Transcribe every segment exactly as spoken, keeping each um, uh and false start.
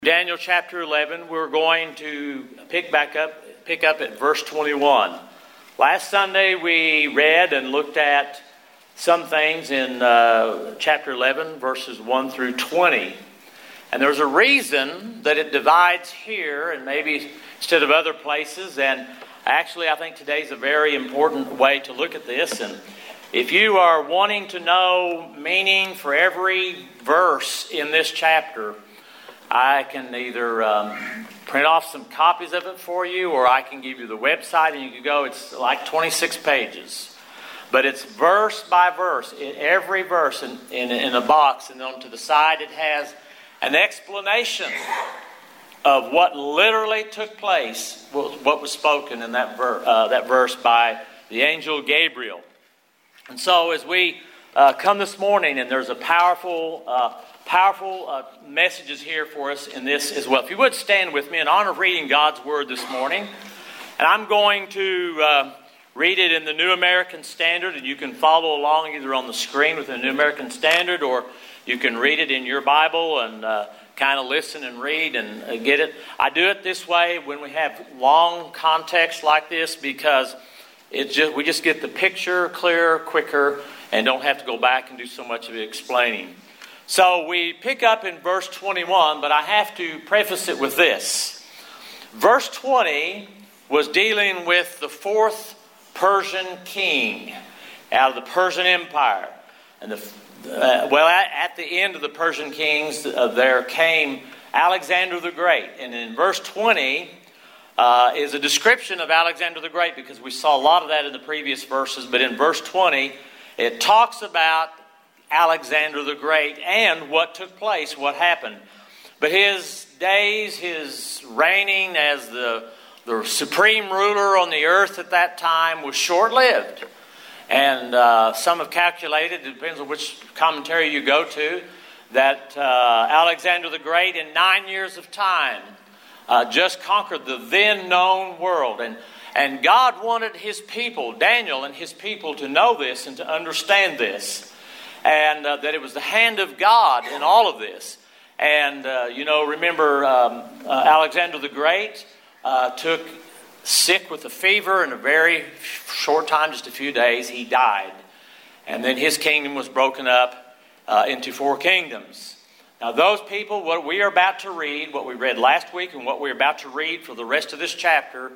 Daniel chapter eleven, we're going to pick back up, pick up at verse twenty-one. Last Sunday we read and looked at some things in uh, chapter eleven, verses one through twenty. And there's a reason that it divides here and maybe instead of other places. And actually I think today's a very important way to look at this. And if you are wanting to know meaning for every verse in this chapter, I can either um, print off some copies of it for you, or I can give you the website and you can go. It's like twenty-six pages. But it's verse by verse. In every verse in, in, in a box, and on to the side it has an explanation of what literally took place, what was spoken in that, ver- uh, that verse by the angel Gabriel. And so as we uh, come this morning, and there's a powerful... Uh, Powerful uh, messages here for us in this as well. If you would stand with me in honor of reading God's Word this morning. And I'm going to uh, read it in the New American Standard, and you can follow along either on the screen with the New American Standard, or you can read it in your Bible and uh, kind of listen and read and uh, get it. I do it this way when we have long context like this, because it just we just get the picture clearer, quicker, and don't have to go back and do so much of the explaining. So we pick up in verse twenty-one, but I have to preface it with this. Verse twenty was dealing with the fourth Persian king out of the Persian Empire. And the uh, well, at, at the end of the Persian kings, uh, there came Alexander the Great. And in verse twenty uh, is a description of Alexander the Great, because we saw a lot of that in the previous verses. But in verse twenty, it talks about Alexander the Great and what took place, what happened. But his days, his reigning as the, the supreme ruler on the earth at that time was short-lived. And uh, some have calculated, it depends on which commentary you go to, that uh, Alexander the Great in nine years of time uh, just conquered the then known world. And, and God wanted his people, Daniel and his people, to know this and to understand this. And uh, that it was the hand of God in all of this. And, uh, you know, remember um, uh, Alexander the Great uh, took sick with a fever. In a very short time, just a few days, he died. And then his kingdom was broken up uh, into four kingdoms. Now, those people, what we are about to read, what we read last week and what we're about to read for the rest of this chapter,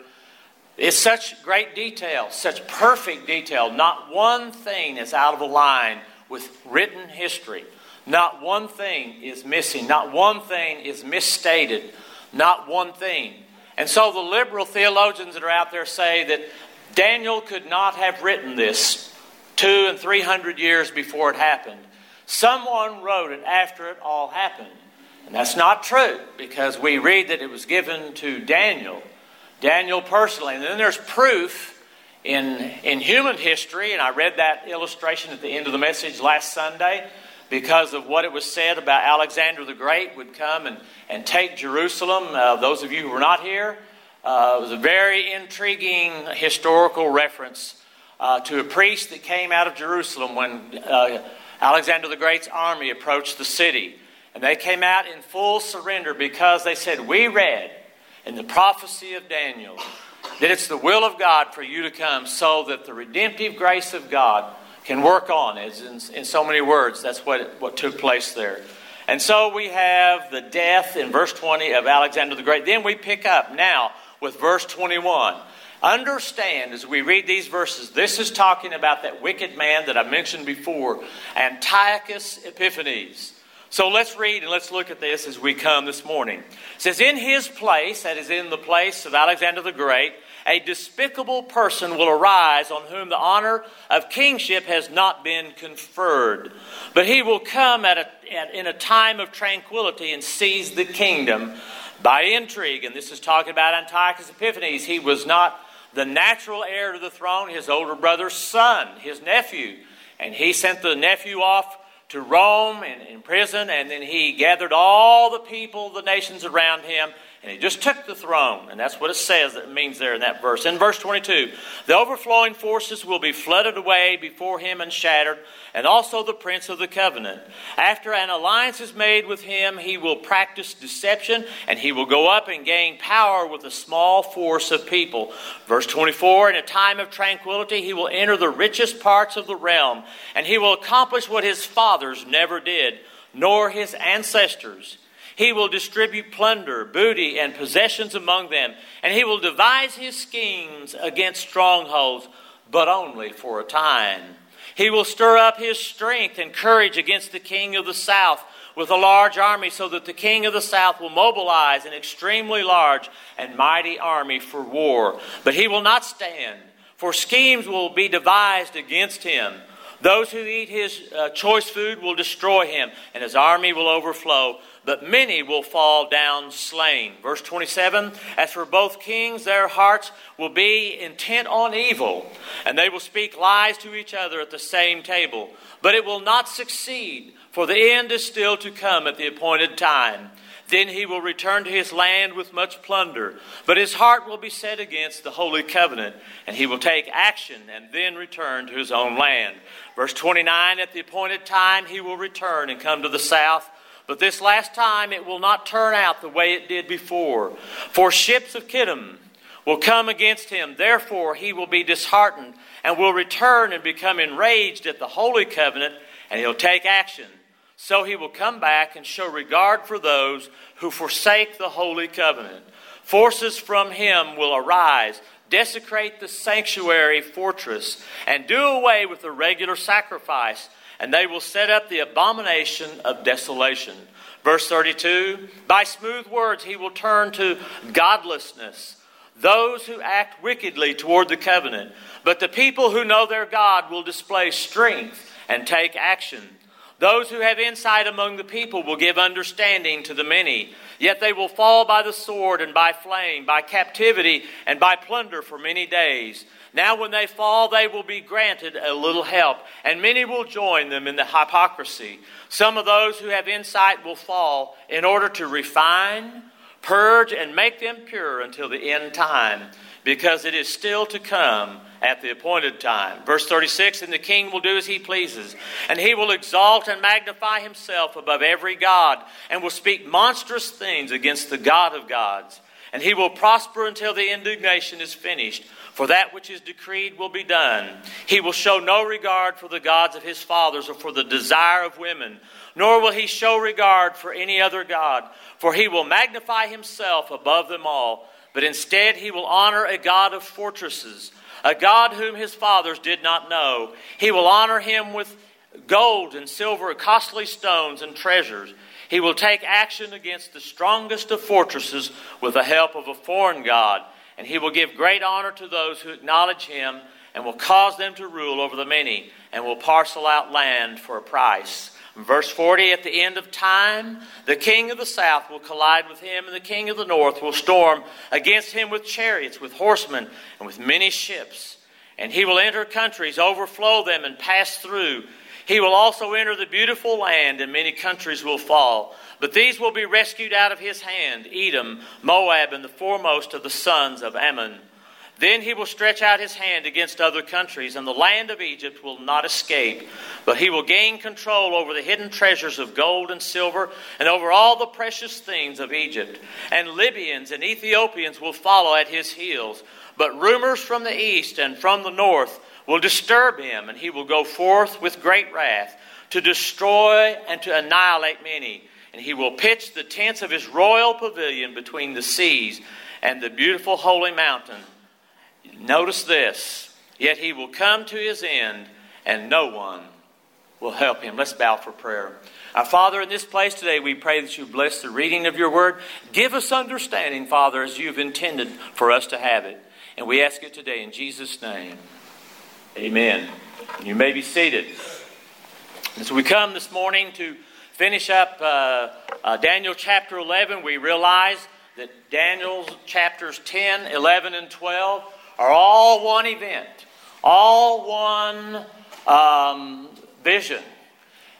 is such great detail, such perfect detail. Not one thing is out of a line with written history. Not one thing is missing. Not one thing is misstated. Not one thing. And so the liberal theologians that are out there say that Daniel could not have written this two and three hundred years before it happened. Someone wrote it after it all happened. And that's not true, because we read that it was given to Daniel. Daniel personally. And then there's proof In, in human history, and I read that illustration at the end of the message last Sunday, because of what it was said about Alexander the Great would come and, and take Jerusalem. Uh, those of you who were not here, uh, it was a very intriguing historical reference uh, to a priest that came out of Jerusalem when uh, Alexander the Great's army approached the city. And they came out in full surrender, because they said, "We read in the prophecy of Daniel that it's the will of God for you to come, so that the redemptive grace of God can work on." As in, in so many words, that's what, what took place there. And so we have the death in verse twenty of Alexander the Great. Then we pick up now with verse twenty-one. Understand, as we read these verses, this is talking about that wicked man that I mentioned before, Antiochus Epiphanes. So let's read and let's look at this as we come this morning. It says, "In his place," that is in the place of Alexander the Great, "a despicable person will arise, on whom the honor of kingship has not been conferred. But he will come at a, at, in a time of tranquility and seize the kingdom by intrigue." And this is talking about Antiochus Epiphanes. He was not the natural heir to the throne, his older brother's son, his nephew. And he sent the nephew off to Rome and in prison, and then he gathered all the people, the nations around him, And he just took the throne. And that's what it says, that it means there in that verse. In verse twenty-two, the overflowing forces will be flooded away before him and shattered, and also the prince of the covenant. After an alliance is made with him, he will practice deception, and he will go up and gain power with a small force of people. Verse twenty-four, in a time of tranquility, he will enter the richest parts of the realm, and he will accomplish what his fathers never did, nor his ancestors. He will distribute plunder, booty, and possessions among them, and he will devise his schemes against strongholds, but only for a time. He will stir up his strength and courage against the king of the south with a large army, so that the king of the south will mobilize an extremely large and mighty army for war. But he will not stand, for schemes will be devised against him. Those who eat his uh, choice food will destroy him, and his army will overflow. But many will fall down slain. Verse twenty-seven, as for both kings, their hearts will be intent on evil, and they will speak lies to each other at the same table. But it will not succeed, for the end is still to come at the appointed time. Then he will return to his land with much plunder, but his heart will be set against the holy covenant, and he will take action and then return to his own land. Verse twenty-nine, at the appointed time he will return and come to the south, but this last time it will not turn out the way it did before. For ships of Kittim will come against him, therefore he will be disheartened and will return and become enraged at the holy covenant, and he'll take action. So he will come back and show regard for those who forsake the holy covenant. Forces from him will arise, desecrate the sanctuary fortress, and do away with the regular sacrifice, and they will set up the abomination of desolation. Verse thirty-two, by smooth words he will turn to godlessness those who act wickedly toward the covenant. But the people who know their God will display strength and take action. Those who have insight among the people will give understanding to the many. Yet they will fall by the sword and by flame, by captivity and by plunder for many days. Now when they fall, they will be granted a little help, and many will join them in the hypocrisy. Some of those who have insight will fall in order to refine, purge, and make them pure until the end time, because it is still to come at the appointed time. Verse thirty-six, and the king will do as he pleases, and he will exalt and magnify himself above every god, and will speak monstrous things against the God of gods. And he will prosper until the indignation is finished, for that which is decreed will be done. He will show no regard for the gods of his fathers or for the desire of women, nor will he show regard for any other god, for he will magnify himself above them all. But instead he will honor a God of fortresses, a God whom his fathers did not know. He will honor him with gold and silver, costly stones and treasures. He will take action against the strongest of fortresses with the help of a foreign god. And he will give great honor to those who acknowledge him, and will cause them to rule over the many, and will parcel out land for a price. Verse forty, at the end of time, the king of the south will collide with him, and the king of the north will storm against him with chariots, with horsemen, and with many ships. And he will enter countries, overflow them, and pass through. He will also enter the beautiful land, and many countries will fall. But these will be rescued out of his hand, Edom, Moab, and the foremost of the sons of Ammon. Then he will stretch out his hand against other countries, and the land of Egypt will not escape. But he will gain control over the hidden treasures of gold and silver, and over all the precious things of Egypt. And Libyans and Ethiopians will follow at his heels. But rumors from the east and from the north will disturb him, and he will go forth with great wrath to destroy and to annihilate many. And he will pitch the tents of his royal pavilion between the seas and the beautiful holy mountain. Notice this, yet he will come to his end, and no one will help him. Let's bow for prayer. Our Father, in this place today, we pray that you bless the reading of your word. Give us understanding, Father, as you've intended for us to have it. And we ask it today in Jesus' name. Amen. You may be seated. As we come this morning to finish up uh, uh, Daniel chapter eleven, we realize that Daniel's chapters ten, eleven, and twelve are all one event, all one um, vision.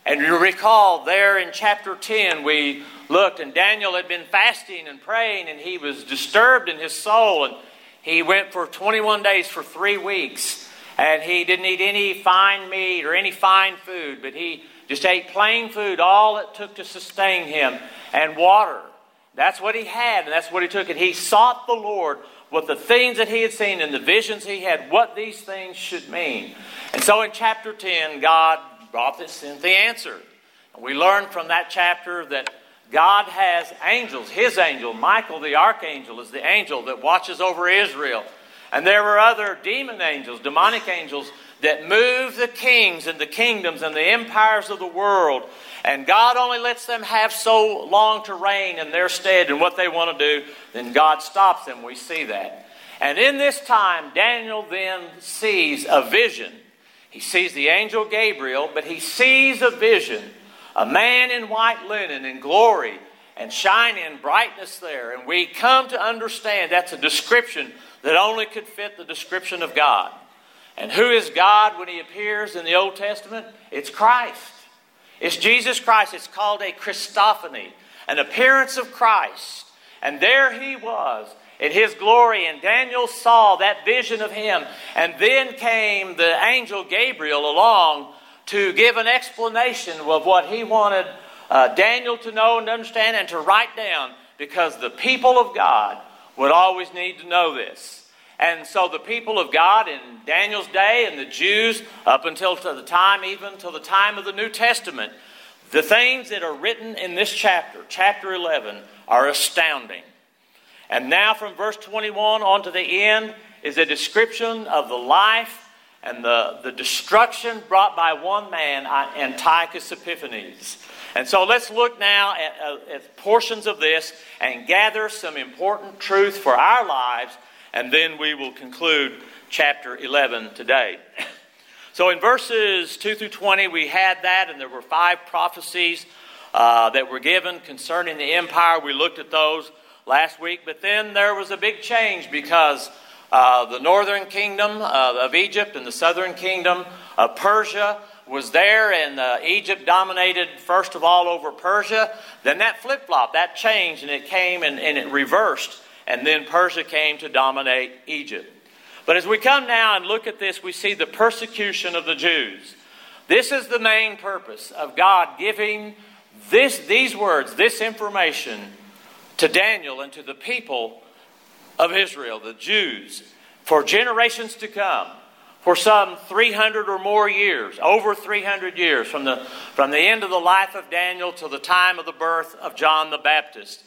And you recall there in chapter ten, we looked, and Daniel had been fasting and praying, and he was disturbed in his soul, and he went for twenty-one days for three weeks, and he didn't eat any fine meat or any fine food, but he just ate plain food, all it took to sustain him, and water. That's what he had, and that's what he took. And he sought the Lord with the things that he had seen and the visions he had, what these things should mean. And so in chapter ten, God brought this in the answer. And we learned from that chapter that God has angels. His angel, Michael the archangel, is the angel that watches over Israel. And there were other demon angels, demonic angels, that move the kings and the kingdoms and the empires of the world. And God only lets them have so long to reign in their stead and what they want to do. Then God stops them. We see that. And in this time, Daniel then sees a vision. He sees the angel Gabriel, but he sees a vision. A man in white linen in glory and shining brightness there. And we come to understand that's a description that only could fit the description of God. And who is God when he appears in the Old Testament? It's Christ. It's Jesus Christ. It's called a Christophany, an appearance of Christ. And there he was in his glory, and Daniel saw that vision of him. And then came the angel Gabriel along to give an explanation of what he wanted uh, Daniel to know and understand and to write down, because the people of God would always need to know this. And so the people of God in Daniel's day and the Jews up until the time, even till the time of the New Testament, the things that are written in this chapter, chapter eleven, are astounding. And now from verse twenty-one on to the end is a description of the life and the, the destruction brought by one man, Antiochus Epiphanes. And so let's look now at, at portions of this and gather some important truth for our lives, and then we will conclude chapter eleven today. So in verses two through twenty, we had that, and there were five prophecies uh, that were given concerning the empire. We looked at those last week, but then there was a big change because uh, the northern kingdom uh, of Egypt and the southern kingdom of Persia was there, and uh, Egypt dominated first of all over Persia. Then that flip-flop, that changed, and it came and, and it reversed, and then Persia came to dominate Egypt. But as we come now and look at this, we see the persecution of the Jews. This is the main purpose of God giving this, these words, this information to Daniel and to the people of Israel, the Jews, for generations to come, for some three hundred or more years, over three hundred years, from the, from the end of the life of Daniel to the time of the birth of John the Baptist.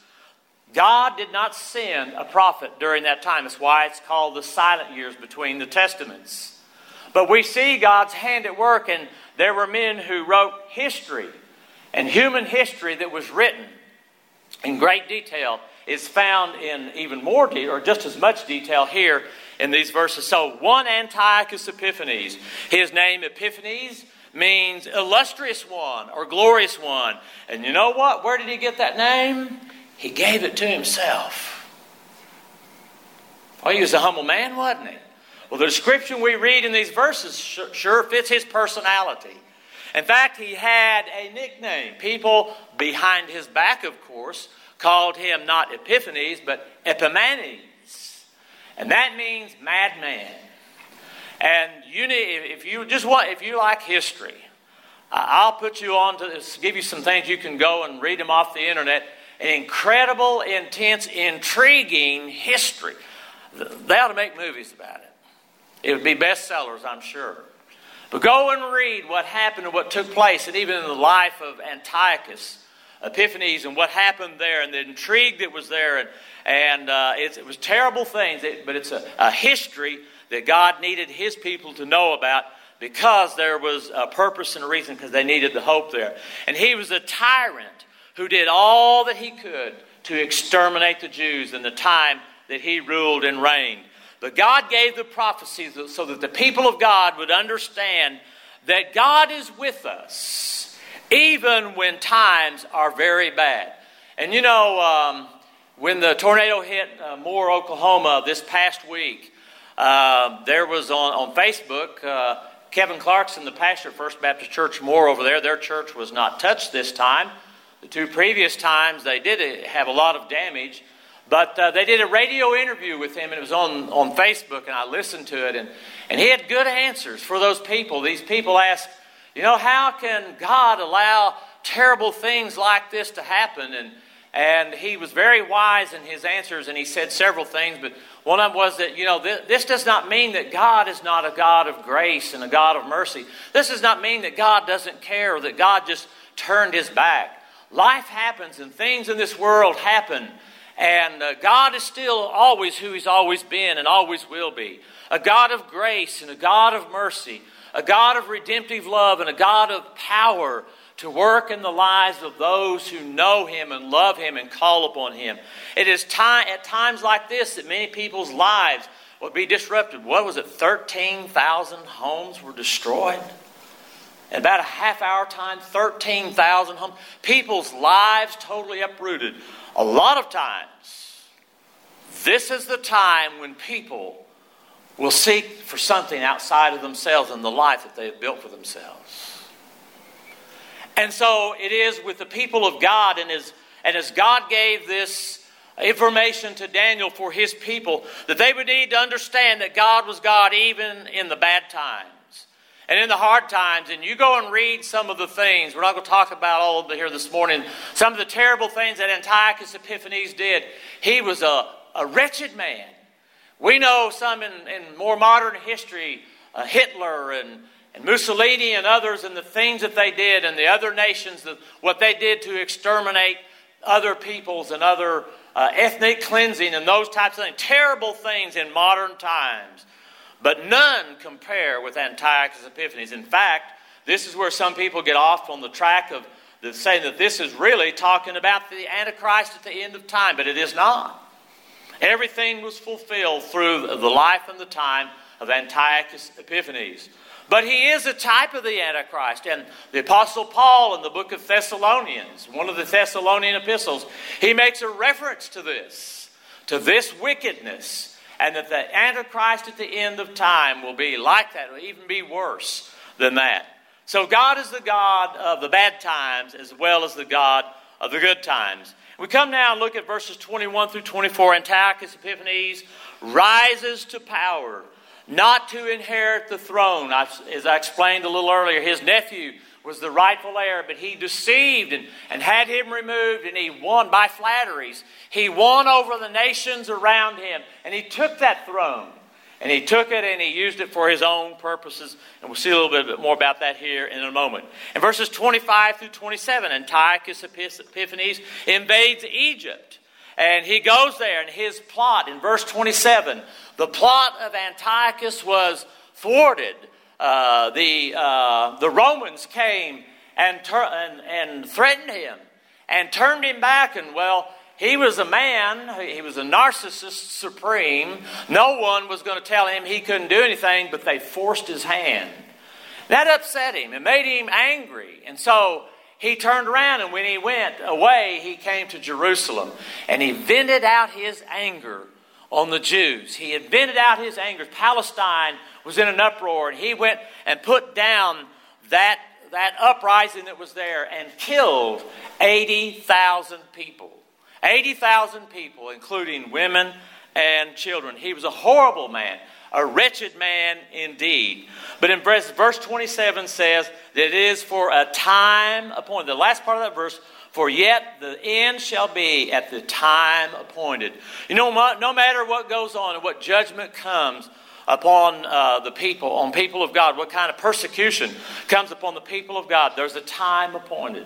God did not send a prophet during that time. That's why it's called the silent years between the testaments. But we see God's hand at work, and there were men who wrote history, and human history that was written in great detail is found in even more detail, or just as much detail here in these verses. So one Antiochus Epiphanes, his name Epiphanes means illustrious one or glorious one. And you know what? Where did he get that name? He gave it to himself. Well, he was a humble man, wasn't he? Well, the description we read in these verses sure, sure fits his personality. In fact, he had a nickname. People behind his back, of course, called him not Epiphanes, but Epimanes. And that means madman. And you need, if you just want, if you like history, I'll put you on to this, give you some things you can go and read them off the internet. An incredible, intense, intriguing history. They ought to make movies about it. It would be bestsellers, I'm sure. But go and read what happened and what took place, and even in the life of Antiochus Epiphanes and what happened there, and the intrigue that was there. And, and uh, it, it was terrible things, but it's a, a history that God needed his people to know about, because there was a purpose and a reason, because they needed the hope there. And he was a tyrant who did all that he could to exterminate the Jews in the time that he ruled and reigned. But God gave the prophecies so that the people of God would understand that God is with us, even when times are very bad. And you know, um, when the tornado hit uh, Moore, Oklahoma this past week, uh, there was on, on Facebook, uh, Kevin Clarkson, the pastor at First Baptist Church Moore over there, their church was not touched this time. The two previous times they did have a lot of damage. But uh, they did a radio interview with him, and it was on, on Facebook, and I listened to it. And, and he had good answers for those people. These people asked, you know, how can God allow terrible things like this to happen? And, and he was very wise in his answers, and he said several things. But one of them was that, you know, this, this does not mean that God is not a God of grace and a God of mercy. This does not mean that God doesn't care or that God just turned his back. Life happens, and things in this world happen. And uh, God is still always who he's always been and always will be. A God of grace and a God of mercy. A God of redemptive love and a God of power to work in the lives of those who know him and love him and call upon him. It is time, at times like this that many people's lives will be disrupted. What was it? thirteen thousand homes were destroyed. In about a half hour time, thirteen thousand homes. People's lives totally uprooted. A lot of times, this is the time when people will seek for something outside of themselves and the life that they have built for themselves. And so it is with the people of God, and as, and as God gave this information to Daniel for his people, that they would need to understand that God was God even in the bad times. And in the hard times, and you go and read some of the things, we're not going to talk about all of it here this morning, some of the terrible things that Antiochus Epiphanes did. He was a, a wretched man. We know some in, in more modern history, uh, Hitler and, and Mussolini and others, and the things that they did, and the other nations, the, what they did to exterminate other peoples and other uh, ethnic cleansing and those types of things. Terrible things in modern times. But none compare with Antiochus Epiphanes. In fact, this is where some people get off on the track of the, saying that this is really talking about the Antichrist at the end of time, but it is not. Everything was fulfilled through the life and the time of Antiochus Epiphanes. But he is a type of the Antichrist. And the Apostle Paul in the book of Thessalonians, one of the Thessalonian epistles, he makes a reference to this, to this wickedness. And that the Antichrist at the end of time will be like that, or even be worse than that. So God is the God of the bad times as well as the God of the good times. We come now and look at verses twenty-one through twenty-four. Antiochus Epiphanes rises to power, not to inherit the throne. As I explained a little earlier, his nephew was the rightful heir, but he deceived and, and had him removed, and he won by flatteries. He won over the nations around him, and he took that throne, and he took it and he used it for his own purposes, and we'll see a little bit more about that here in a moment. In verses twenty-five through twenty-seven, Antiochus Epiphanes invades Egypt, and he goes there, and his plot, in verse twenty-seven, the plot of Antiochus was thwarted. Uh, the uh, the Romans came and, ter- and and threatened him and turned him back. And well, he was a man. He was a narcissist supreme. No one was going to tell him he couldn't do anything, but they forced his hand. That upset him and made him angry. And so he turned around, and when he went away, he came to Jerusalem, and he vented out his anger on the Jews. He had vented out his anger. Palestine was in an uproar, and he went and put down that, that uprising that was there and killed eighty thousand people. eighty thousand people, including women and children. He was a horrible man, a wretched man indeed. But in verse, verse twenty-seven says that it is for a time appointed. The last part of that verse, for yet the end shall be at the time appointed. You know, no matter what goes on and what judgment comes upon uh, the people, on people of God, what kind of persecution comes upon the people of God, there's a time appointed.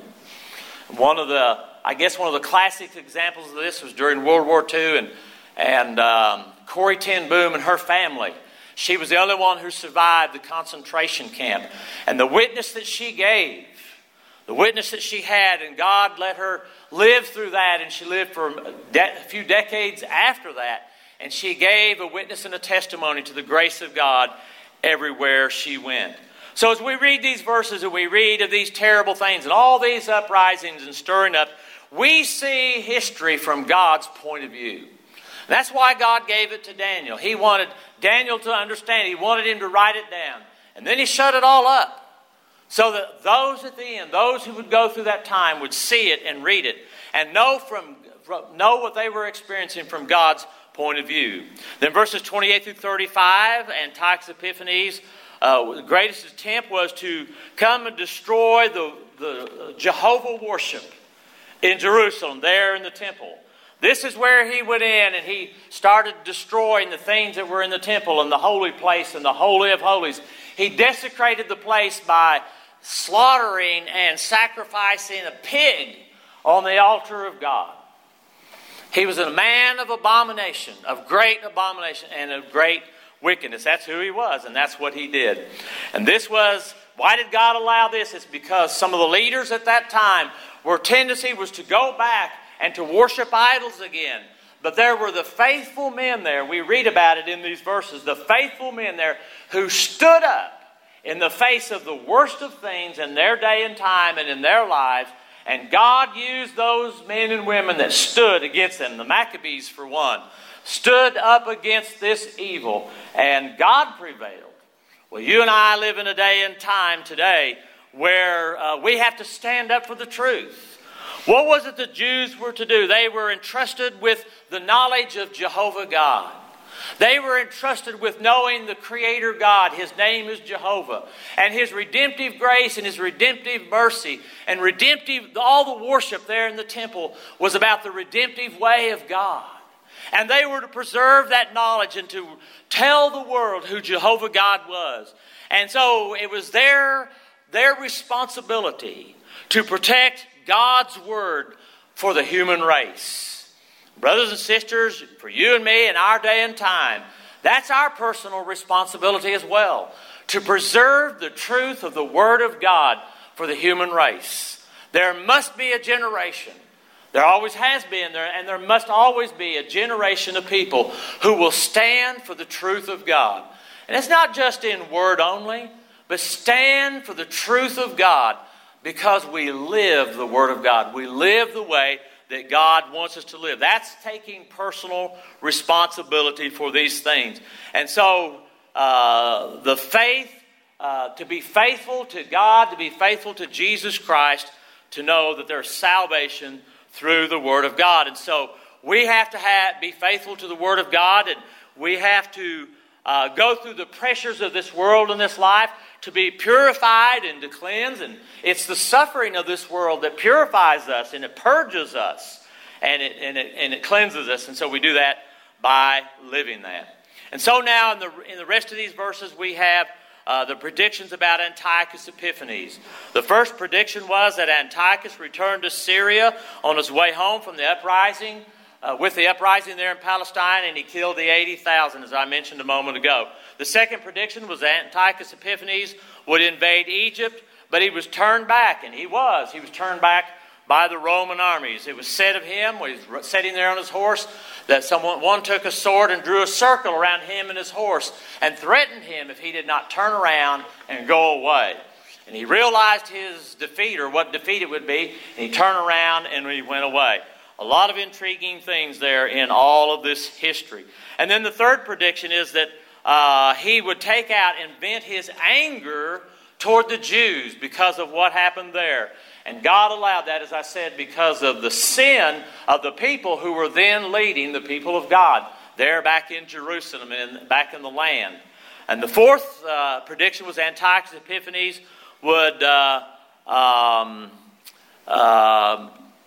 One of the, I guess one of the classic examples of this was during World War Two, and, and um, Corrie ten Boom and her family. She was the only one who survived the concentration camp. And the witness that she gave, the witness that she had, and God let her live through that, and she lived for a, de- a few decades after that. And she gave a witness and a testimony to the grace of God everywhere she went. So as we read these verses and we read of these terrible things and all these uprisings and stirring up, we see history from God's point of view. That's why God gave it to Daniel. He wanted Daniel to understand. He wanted him to write it down. And then he shut it all up so that those at the end, those who would go through that time, would see it and read it and know from, from know what they were experiencing from God's point of view. Then verses twenty-eight through thirty-five, Antiochus Epiphanes, uh, the greatest attempt was to come and destroy the, the Jehovah worship in Jerusalem, there in the temple. This is where he went in and he started destroying the things that were in the temple and the holy place and the Holy of Holies. He desecrated the place by slaughtering and sacrificing a pig on the altar of God. He was a man of abomination, of great abomination and of great wickedness. That's who he was, and that's what he did. And this was, why did God allow this? It's because some of the leaders at that time were tendency was to go back and to worship idols again. But there were the faithful men there. We read about it in these verses. The faithful men there who stood up in the face of the worst of things in their day and time and in their lives. And God used those men and women that stood against them. The Maccabees, for one, stood up against this evil. And God prevailed. Well, you and I live in a day and time today where uh, we have to stand up for the truth. What was it the Jews were to do? They were entrusted with the knowledge of Jehovah God. They were entrusted with knowing the Creator God. His name is Jehovah. And His redemptive grace and His redemptive mercy and redemptive, all the worship there in the temple was about the redemptive way of God. And they were to preserve that knowledge and to tell the world who Jehovah God was. And so it was their, their responsibility to protect God's word for the human race. Brothers and sisters, for you and me in our day and time, that's our personal responsibility as well, to preserve the truth of the word of God for the human race. There must be a generation, there always has been, there, and there must always be a generation of people who will stand for the truth of God. And it's not just in word only, but stand for the truth of God. Because we live the Word of God. We live the way that God wants us to live. That's taking personal responsibility for these things. And so uh, the faith, uh, to be faithful to God, to be faithful to Jesus Christ, to know that there's salvation through the Word of God. And so we have to have, be faithful to the Word of God, and we have to uh, go through the pressures of this world and this life to be purified and to cleanse. And it's the suffering of this world that purifies us and it purges us and it, and it, and it cleanses us. And so we do that by living that. And so now in the, in the rest of these verses we have uh, the predictions about Antiochus Epiphanes. The first prediction was that Antiochus returned to Syria on his way home from the uprising, uh, with the uprising there in Palestine, and he killed the eighty thousand, as I mentioned a moment ago. The second prediction was that Antiochus Epiphanes would invade Egypt, but he was turned back, and he was. He was turned back by the Roman armies. It was said of him, when he was sitting there on his horse, that someone one took a sword and drew a circle around him and his horse and threatened him if he did not turn around and go away. And he realized his defeat, or what defeat it would be, and he turned around and he went away. A lot of intriguing things there in all of this history. And then the third prediction is that Uh, he would take out and vent his anger toward the Jews because of what happened there. And God allowed that, as I said, because of the sin of the people who were then leading the people of God there back in Jerusalem and back in the land. And the fourth uh, prediction was Antiochus Epiphanes would uh, um, uh,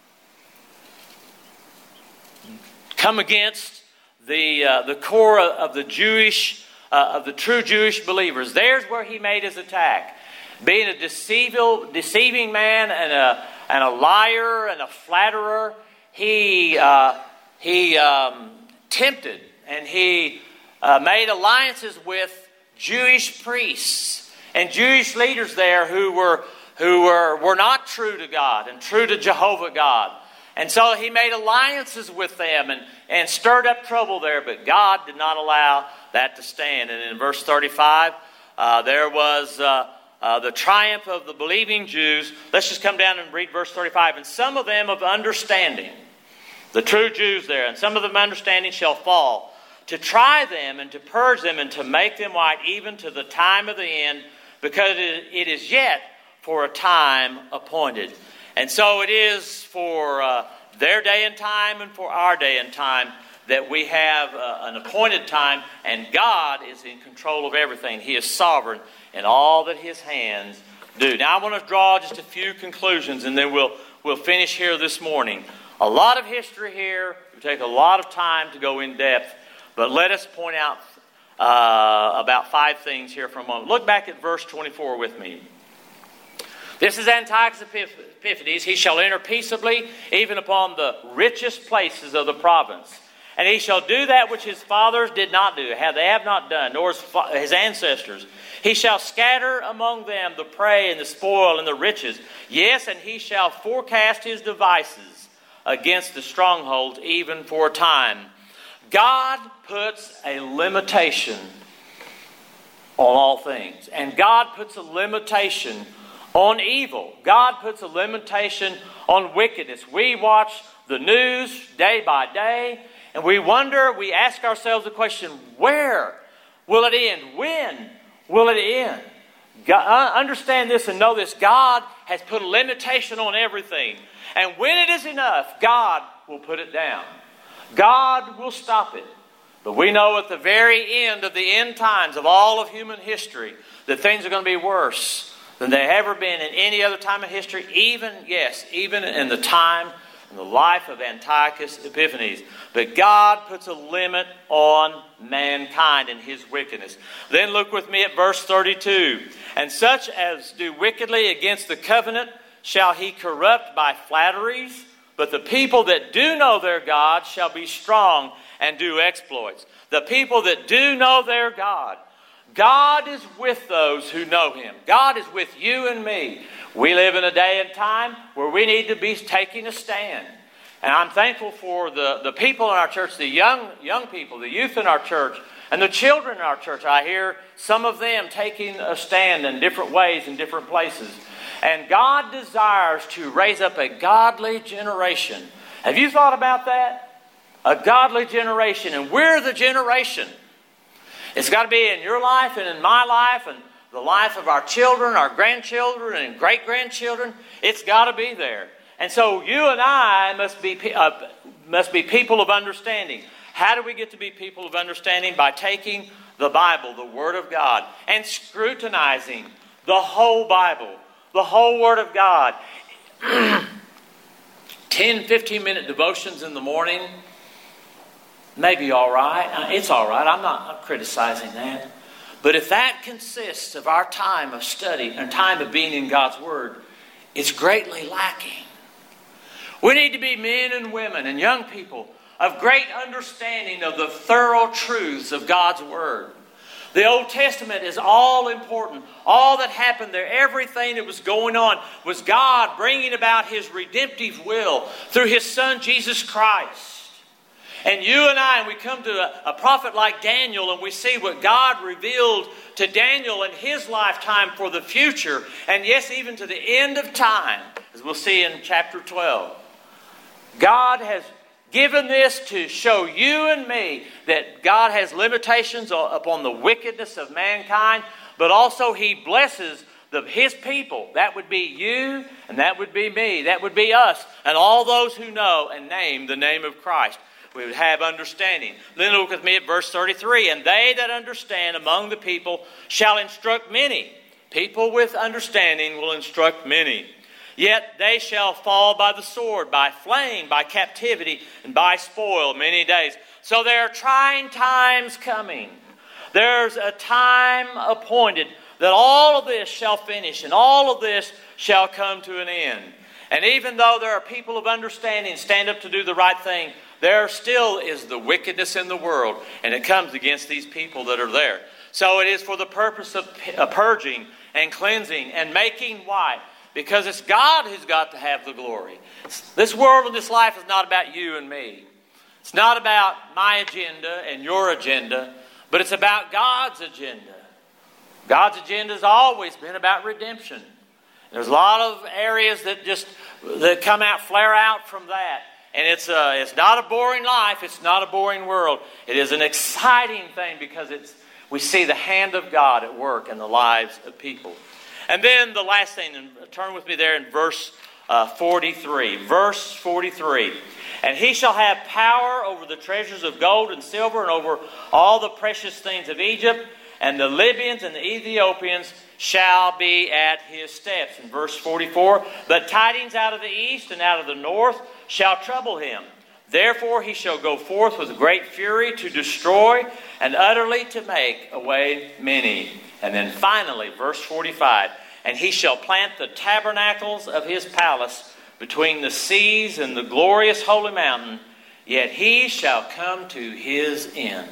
come against the uh, the core of the Jewish Uh, of the true Jewish believers. There's where he made his attack. Being a deceiving, deceiving man and a and a liar and a flatterer, he uh, he um, tempted and he uh, made alliances with Jewish priests and Jewish leaders there who were who were were not true to God and true to Jehovah God. And so he made alliances with them and, and stirred up trouble there. But God did not allow that to stand. And in verse thirty-five, uh, there was uh, uh, the triumph of the believing Jews. Let's just come down and read verse thirty-five. And some of them of understanding, the true Jews there, and some of them understanding shall fall, to try them and to purge them and to make them white even to the time of the end, because it is yet for a time appointed. And so it is for uh, their day and time and for our day and time that we have uh, an appointed time, and God is in control of everything. He is sovereign in all that His hands do. Now I want to draw just a few conclusions, and then we'll we'll finish here this morning. A lot of history here. It will take a lot of time to go in depth, but let us point out uh, about five things here for a moment. Look back at verse twenty-four with me. This is Antiochus Epiphanes. He shall enter peaceably even upon the richest places of the province. And he shall do that which his fathers did not do, have they have not done, nor his, his ancestors. He shall scatter among them the prey and the spoil and the riches. Yes, and he shall forecast his devices against the strongholds, even for a time. God puts a limitation on all things. And God puts a limitation on evil. God puts a limitation on wickedness. We watch the news day by day, and we wonder, we ask ourselves the question, where will it end? When will it end? God, understand this and know this. God has put a limitation on everything. And when it is enough, God will put it down. God will stop it. But we know at the very end of the end times of all of human history that things are going to be worse than they have ever been in any other time in history. Even, yes, even in the time in the life of Antiochus Epiphanes. But God puts a limit on mankind and his wickedness. Then look with me at verse thirty-two. And such as do wickedly against the covenant shall he corrupt by flatteries, but the people that do know their God shall be strong and do exploits. The people that do know their God. God is with those who know Him. God is with you and me. We live in a day and time where we need to be taking a stand. And I'm thankful for the, the people in our church, the young, young people, the youth in our church, and the children in our church. I hear some of them taking a stand in different ways in different places. And God desires to raise up a godly generation. Have you thought about that? A godly generation. And we're the generation. It's got to be in your life and in my life and the life of our children, our grandchildren, and great-grandchildren. It's got to be there. And so you and I must be, uh, must be people of understanding. How do we get to be people of understanding? By taking the Bible, the Word of God, and scrutinizing the whole Bible, the whole Word of God. ten, fifteen-minute devotions in the morning. Maybe all right. It's all right. I'm not criticizing that. But if that consists of our time of study and time of being in God's Word, it's greatly lacking. We need to be men and women and young people of great understanding of the thorough truths of God's Word. The Old Testament is all important. All that happened there, everything that was going on, was God bringing about His redemptive will through His Son, Jesus Christ. And you and I, and we come to a, a prophet like Daniel, and we see what God revealed to Daniel in his lifetime for the future, and yes, even to the end of time, as we'll see in chapter twelve. God has given this to show you and me that God has limitations upon the wickedness of mankind, but also He blesses the, His people. That would be you, and that would be me. That would be us, and all those who know and name the name of Christ. We would have understanding. Then look with me at verse thirty-three. And they that understand among the people shall instruct many. People with understanding will instruct many. Yet they shall fall by the sword, by flame, by captivity, and by spoil many days. So there are trying times coming. There's a time appointed that all of this shall finish, and all of this shall come to an end. And even though there are people of understanding stand up to do the right thing, there still is the wickedness in the world, and it comes against these people that are there. So it is for the purpose of purging and cleansing and making white, because it's God who's got to have the glory. This world and this life is not about you and me. It's not about my agenda and your agenda, but it's about God's agenda. God's agenda has always been about redemption. There's a lot of areas that just that come out, flare out from that. And it's a, it's not a boring life. It's not a boring world. It is an exciting thing because it's we see the hand of God at work in the lives of people. And then the last thing, and turn with me there in verse uh, forty-three. Verse forty-three. And he shall have power over the treasures of gold and silver and over all the precious things of Egypt, and the Libyans and the Ethiopians shall be at his steps. In verse forty-four, but tidings out of the east and out of the north shall trouble him. Therefore he shall go forth with great fury to destroy and utterly to make away many. And then finally, verse forty-five, and he shall plant the tabernacles of his palace between the seas and the glorious holy mountain, yet he shall come to his end,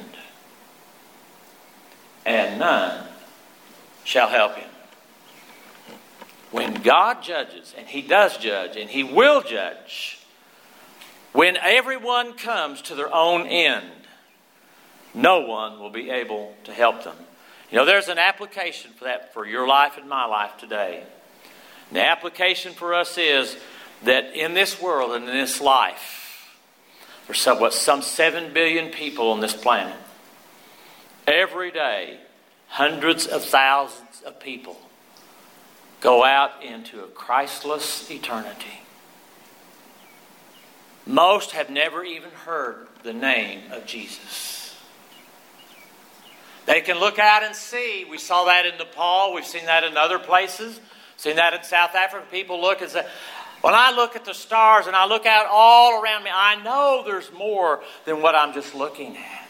and none shall help him. When God judges, and he does judge, and he will judge, when everyone comes to their own end, no one will be able to help them. You know, there's an application for that for your life and my life today. And the application for us is that in this world and in this life, there's some, what, some seven billion people on this planet. Every day, hundreds of thousands of people go out into a Christless eternity. Most have never even heard the name of Jesus. They can look out and see. We saw that in Nepal. We've seen that in other places. Seen that in South Africa. People look and say, when I look at the stars and I look out all around me, I know there's more than what I'm just looking at.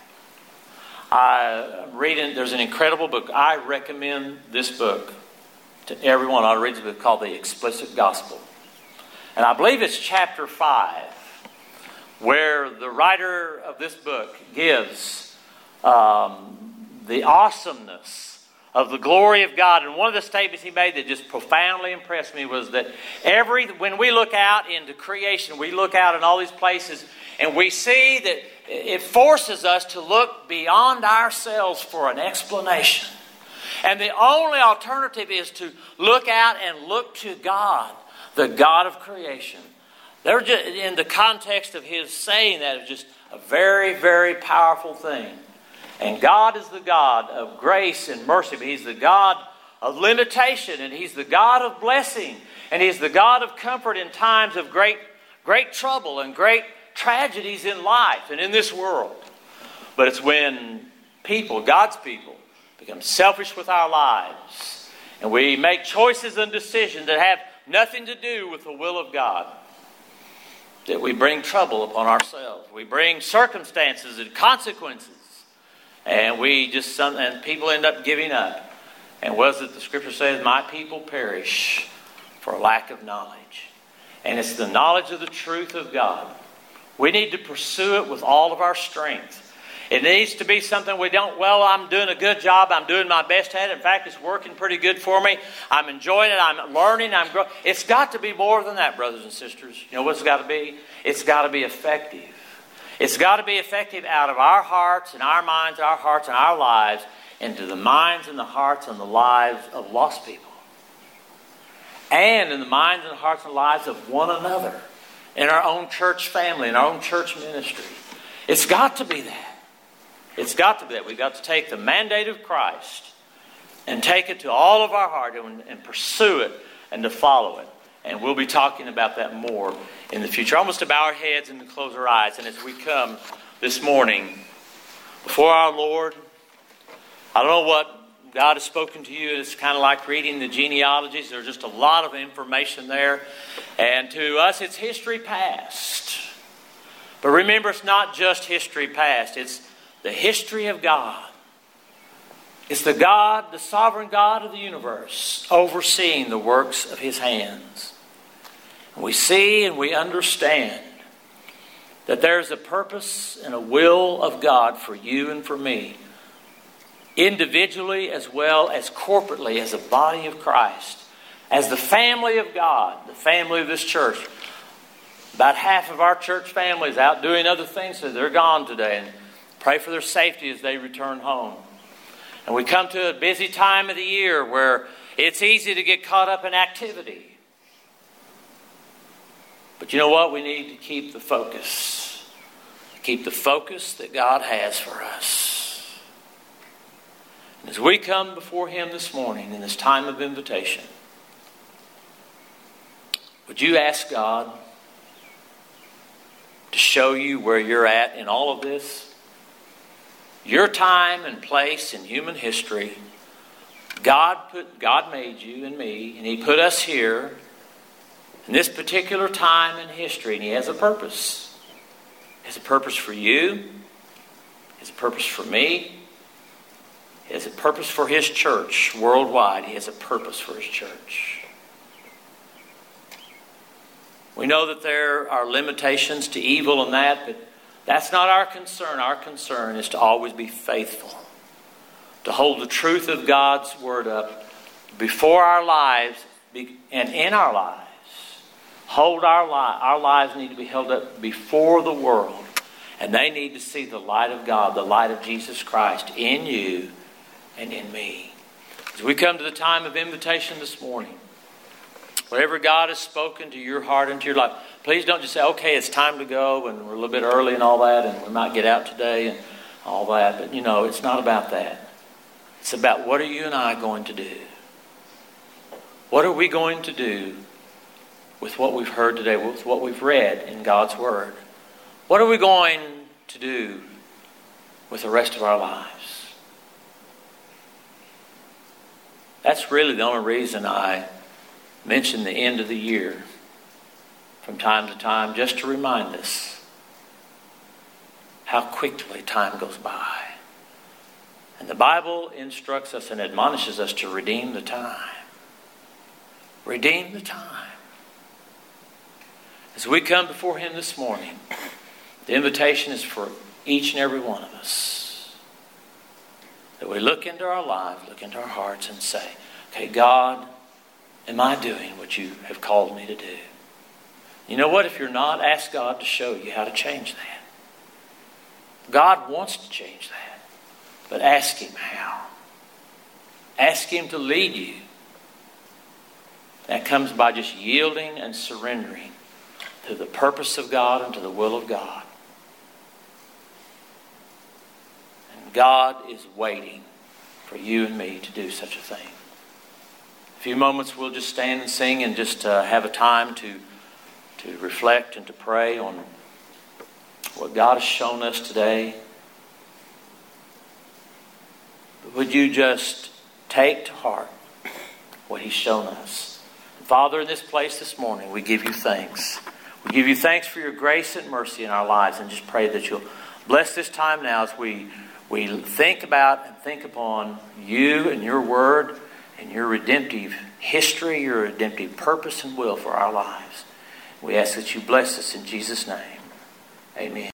I'm reading, there's an incredible book. I recommend this book to everyone. I read a book called The Explicit Gospel. And I believe it's chapter five, where the writer of this book gives um, the awesomeness of the glory of God. And one of the statements he made that just profoundly impressed me was that every when we look out into creation, we look out in all these places, and we see that it forces us to look beyond ourselves for an explanation. And the only alternative is to look out and look to God, the God of creation. They're just, in the context of his saying that, is just a very, very powerful thing. And God is the God of grace and mercy, but he's the God of limitation, and he's the God of blessing, and he's the God of comfort in times of great, great trouble and great tragedies in life and in this world. But it's when people, God's people, become selfish with our lives, and we make choices and decisions that have nothing to do with the will of God, that we bring trouble upon ourselves. We bring circumstances and consequences. And we just, and people end up giving up. And was it the scripture says, my people perish for lack of knowledge. And it's the knowledge of the truth of God. We need to pursue it with all of our strength. It needs to be something we don't, well, I'm doing a good job. I'm doing my best at it. In fact, it's working pretty good for me. I'm enjoying it. I'm learning. I'm growing. It's got to be more than that, brothers and sisters. You know what it's got to be? It's got to be effective. It's got to be effective out of our hearts and our minds, our hearts and our lives, into the minds and the hearts and the lives of lost people. And in the minds and the hearts and lives of one another. In our own church family, in our own church ministry. It's got to be that. It's got to be that. We've got to take the mandate of Christ and take it to all of our heart and, and pursue it and to follow it. And we'll be talking about that more in the future. Almost to bow our heads and to close our eyes. And as we come this morning before our Lord, I don't know what God has spoken to you. It's kind of like reading the genealogies. There's just a lot of information there. And to us, it's history past. But remember, it's not just history past. It's the history of God. It's the God, the sovereign God of the universe, overseeing the works of his hands. And we see and we understand that there's a purpose and a will of God for you and for me, individually as well as corporately as a body of Christ, as the family of God, the family of this church. About half of our church family is out doing other things, so they're gone today. And pray for their safety as they return home. And we come to a busy time of the year where it's easy to get caught up in activity. But you know what? We need to keep the focus. Keep the focus that God has for us. And as we come before Him this morning in this time of invitation, would you ask God to show you where you're at in all of this? Your time and place in human history. God put God made you and me, and He put us here in this particular time in history, and He has a purpose. He has a purpose for you. He has a purpose for me. He has a purpose for His church worldwide. He has a purpose for His church. We know that there are limitations to evil and that, but that's not our concern. Our concern is to always be faithful, to hold the truth of God's Word up before our lives and in our lives. Hold our lives. Our lives need to be held up before the world, and they need to see the light of God, the light of Jesus Christ in you and in me. As we come to the time of invitation this morning, whatever God has spoken to your heart and to your life, please don't just say, okay, it's time to go and we're a little bit early and all that and we might get out today and all that. But, you know, it's not about that. It's about what are you and I going to do? What are we going to do with what we've heard today, with what we've read in God's Word? What are we going to do with the rest of our lives? That's really the only reason I mention the end of the year from time to time, just to remind us how quickly time goes by. And the Bible instructs us and admonishes us to redeem the time. Redeem the time. As we come before Him this morning, the invitation is for each and every one of us. That we look into our lives, look into our hearts and say, okay, God, am I doing what you have called me to do? You know what? If you're not, ask God to show you how to change that. God wants to change that. But ask Him how. Ask Him to lead you. That comes by just yielding and surrendering to the purpose of God and to the will of God. And God is waiting for you and me to do such a thing. A few moments we'll just stand and sing and just uh, have a time to, to reflect and to pray on what God has shown us today. But would you just take to heart what He's shown us? Father, in this place this morning, we give you thanks. We give you thanks for your grace and mercy in our lives, and just pray that you'll bless this time now as we, we think about and think upon you and your word and your redemptive history, your redemptive purpose and will for our lives. We ask that you bless us in Jesus' name. Amen.